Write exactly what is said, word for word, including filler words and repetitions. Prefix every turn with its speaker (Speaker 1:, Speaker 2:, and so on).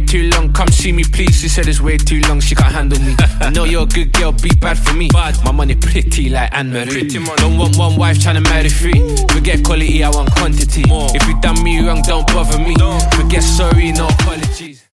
Speaker 1: too long. Come see me please. She said it's way too long, she can't handle me. I know you're a good girl, be bad for me. My money pretty like Anne-Marie. Don't want one wife, tryna marry three. Forget quality, I want quantity. If you done me wrong, don't bother me. Forget sorry, no apologies.